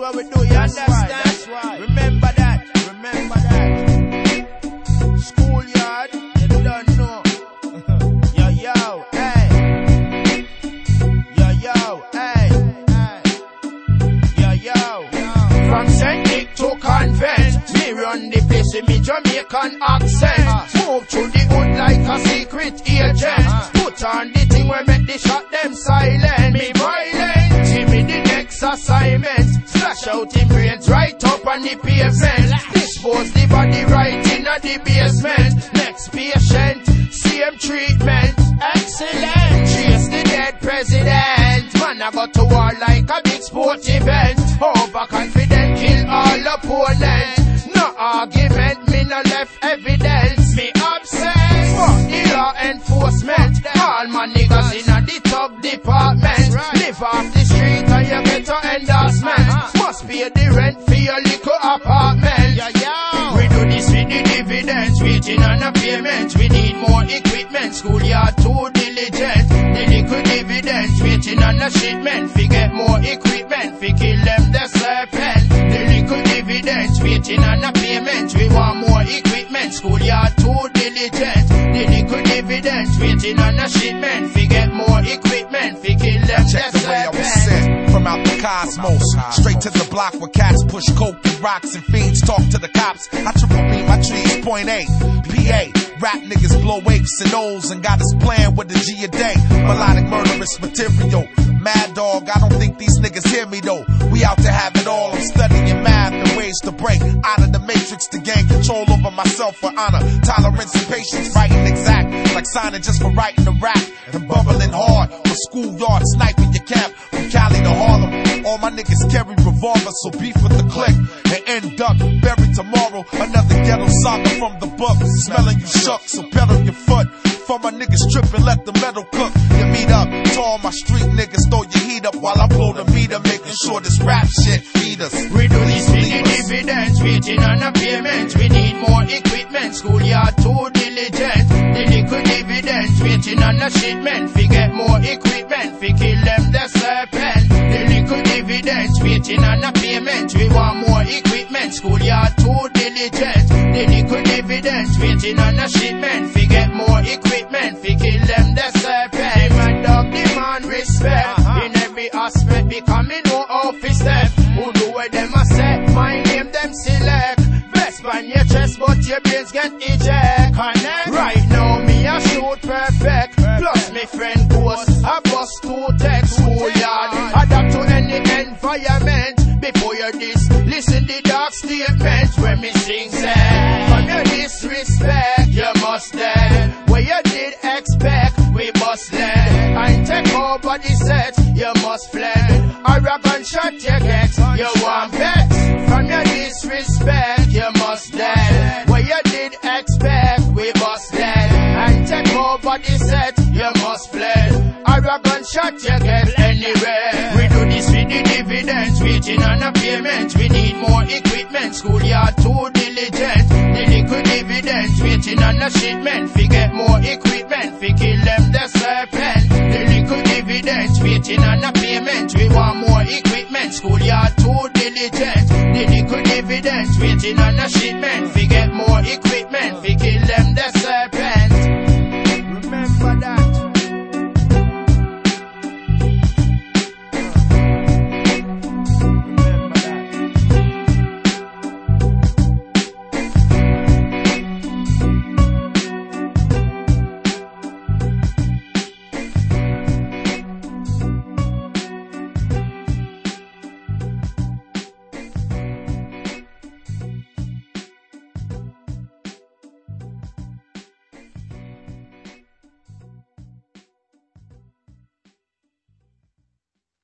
what we do, you understand? That's why. Remember that. Remember that. Schoolyard, you don't know. Yo, yo, hey. Yo, yo, hey. Yo, yo. From St. Nick to Convent, me run the place with me Jamaican accent. Move through the hood like a secret agent. Put on the thing where make the shot them silent. Me violent, give me the next assignment. Slash out in brains right up on the pavement. Dispose the body right in the basement. Next patient, same treatment. Excellent, chase the dead president. Man, I got to war like a big sport event. Overconfident, kill all opponent. No argument, me no left evidence. Me absent, fuck the law enforcement. All my niggas in the top department. Live off the street and you get a endorsement. Must pay the rent for your little apartment. We do this with the dividends, waiting on a payment. We need more equipment, schoolyard too diligent. The little dividends, waiting on a shipment. We get more equipment, we kill them the serpent. The little dividends, waiting on a payment. We want more equipment, schoolyard too diligent. The little dividends, waiting on a shipment. We get more equipment, we kill them Check the the way I was serpent. sent from out the cosmos, straight to the block where cats push coke and rocks and fiends talk to the cops. I triple beam my trees, point A, PA. Rap niggas blow apes and O's and got us playing with the G a day. Melodic murderous material. Mad dog, I don't think these niggas hear me though. We out to have it all. I'm studying math and ways to break out of the matrix to gain control over myself for honor. Tolerance and patience, writing exact. Like signing just for writing a rap. And bubbling hard for schoolyard sniping your camp. From Cali to Harlem. All my niggas carry revolvers, so beef with the clique. And end up buried tomorrow. Another ghetto saga from the book. Smelling you shook, so pedal your foot. For my niggas trippin', let the metal cook. You meet up to all my street niggas, throw your heat up while I blow the meter, making sure this rap shit feed us. We do this with the dividends, waiting on a payment. We need more equipment, schoolyard too diligent. The little dividends, waiting on a shipment. We get more equipment, we kill them the serpent. The little dividends, waiting on a payment. We want more equipment, schoolyard too diligent. The little dividends, waiting on a shipment. We get more equipment, we kill them the serpent. Demand dog, demand respect. In every aspect, becoming no office step. Who do what them a say? My name them select. Best on your chest, but your brains get eject. Connect. Right now, me a shoot perfect. Plus me friend Ghost, I bust two text. Schoolyard, adapt to any environment. Before you this, listen the dark statements when me sing say. From your disrespect, you must dead. Where you did expect, we must let. And take over the set, you must fled. Arrogant shot you get, you want bet. From your disrespect, you must dead. Where you did expect, we must let. And take over the set, you must fled. Arrogant shot you get anywhere. We do this with the dividends, waiting on a payment. We need more equipment, schoolyard too